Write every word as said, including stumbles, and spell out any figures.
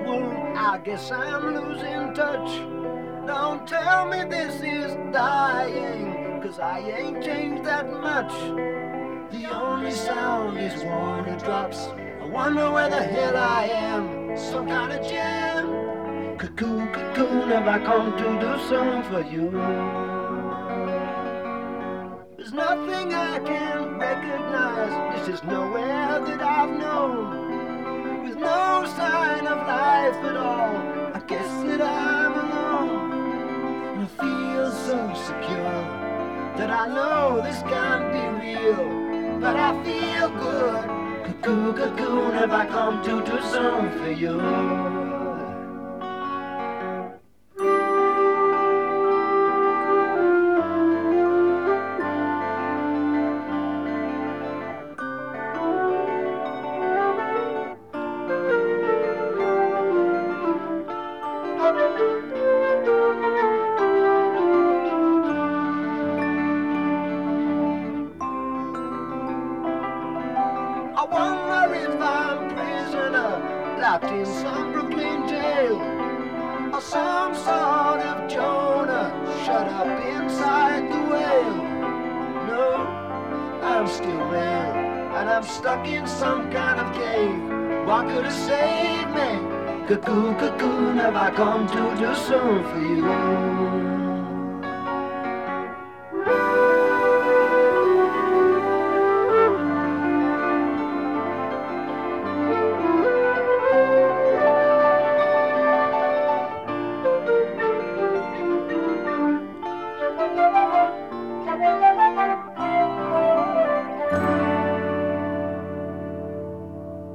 Well, I guess I'm losing touch. Don't tell me this is dying, 'cause I ain't changed that much. The only sound is water drops. I wonder where the hell I am. Some kind of jam. Cuckoo, cocoon, have I come to do something for you? There's nothing I can recognize. This is nowhere that I've known. With no sign of life at all. I guess that I'm alone. And I feel so secure that I know this can't be real. But I feel good. Cuckoo, cocoon, have I come to do something for you? I wonder if I'm prisoner, locked in some Brooklyn jail, or some sort of Jonah, shut up inside the whale. No, I'm still there, and I'm stuck in some kind of cave. What could have saved me? Cuckoo, cocoon, have I come to do something for you?